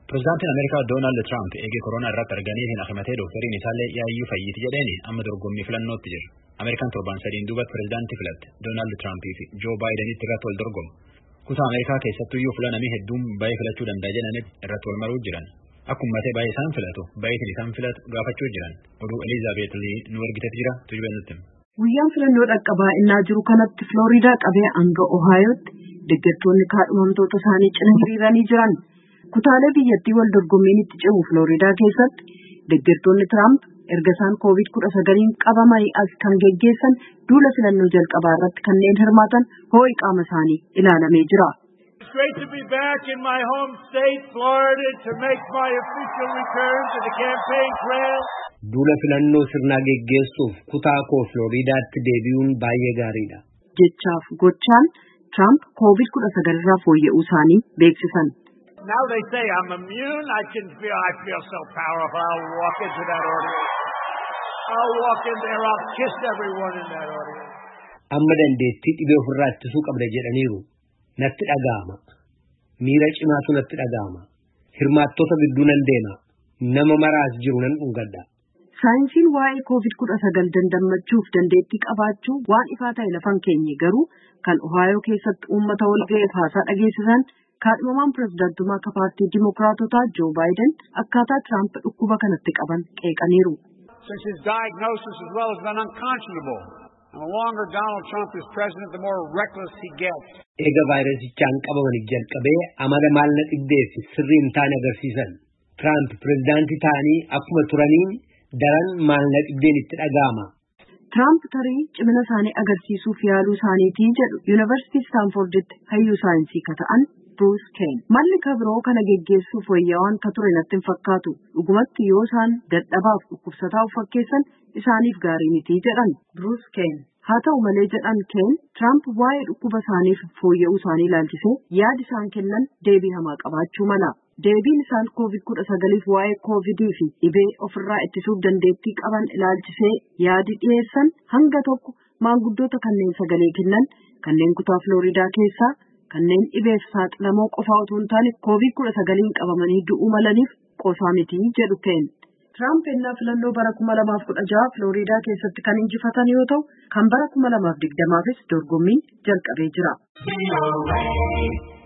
Pireezidaantiin Ameerikaa Doonaald Tiraamp eegee koronaa irratti arganii hin hakimatee doktariin isaallee yaayyuu fayyiti jedheeni amma dorgommii filannootti jira. Ameerikaan torban sadiin duubatti pireezidaantii filatte Doonaald Tiraampii fi Joo Baayidenitti irratti wal dorgomu. Kutaa Ameerikaa keessattuyyuu filanamii hedduun baay'ee filachuu danda'a jedhanitti irratti wal maruu jiran. Akkuma ta'e baay'ee isaan filatu baay'eetiin isaan filatu gaafachuu jiran. Oduu Elizaabeet Lii nu argitetti jira tujubee nutti. Guyyaan filannoo dhaqqabaa innaa jiru kanatti Filooriidaa qabee hanga Ohaayotti deeggartoonni kaadhimamtoota isaanii cina hiriiranii jiran. Kutaalee biyyattii wal dorgommiin itti cimu Filooriidaa keessatti deeggartoonni Tiraamp erga isaan COVID-19 qabamanii as kan geggeessan duula filannoo jalqabaa irratti kanneen hirmaatan hoo'i qaama isaanii ilaalamee jira. It's great to be back in my home state, Florida, to make my official return to the campaign trail. Duula filannoo sirnaa geggeessuuf kutaa koo Filooriidaatti deebi'uun baay'ee gaariidha. Jechaaf gochaan Tiraamp COVID-19 irraa fooyya'uu isaanii beeksisan. Now they say I'm immune. I feel so powerful. I'll walk into that audience. I'll walk in there. I'll kiss everyone in that audience. Amma dandeettii dhibee ofirraa ittisuu qabda jedhaniiru. Natti dhaga'ama. Miira cimaatu natti dhaga'ama. Hirmaattoota gidduu nan deema. Nama maraas jiru nan dhungadha. Saayinsiin waa'ee COVID-19 dandammachuuf dandeettii qabaachuu waan ifaa ta'e lafan keenye garuu kan Ohaayoo keessatti uummata wal ga'eef haasaa dhageessisan kaadhimamaan pireezidaantummaa akka paartii Dimookiraatotaa Joo Baayiden akkaataa Tiraamp dhukkuba kanatti qaban qeeqaniiru. Since his diagnosis as well has been unconscionable. And the longer Donald Trump is president, the more reckless he gets. Eega vaayirasichaan qabamanii jalqabee amala maal na dhibdeessi sirrii hin taane agarsiisan. Tiraamp pireezidaantii ta'anii akkuma turaniin daran maal na dhibdeen itti dhaga'ama. Tiraamp tarii cimina isaanii agarsiisuuf yaaluu isaaniitii jedhu Yuunivarsiitii Staanforditti hayyuu saayinsii ka ta'an Bruce Kane. Malli kabiroo kana geggeessuuf wayyaawaan ka ture natti hin fakkaatu. Dhugumatti yoo isaan dadhabaaf dhukkubsataa of fakkeessan isaaniif gaarii miti jedhan Bruce Kane. Haa ta'u malee jedhan Kane Tiraamp waa'ee dhukkuba isaaniif fooyya'uu isaanii ilaalchisee yaada isaan kennan deebii hamaa qabaachuu mala. Deebiin isaan COVID-19 waa'ee COVIDii fi dhibee ofirraa ittisuuf dandeettii qaban ilaalchisee yaadi dhiyeessan hanga tokko maanguddoota kanneen sagalee kennan kanneen kutaa Filooriidaa keessaa kanneen dhibeef saaxilamoo qofaa otoo hin taane COVID-19 qabamanii du'uu malaniif qosaa miti jedhu Kane. Tiraamp ennaa filannoo bara 2016 Filooriidaa keessatti kan injifatan yoo ta'u kan bara 2020fis dorgommiin jalqabee jira.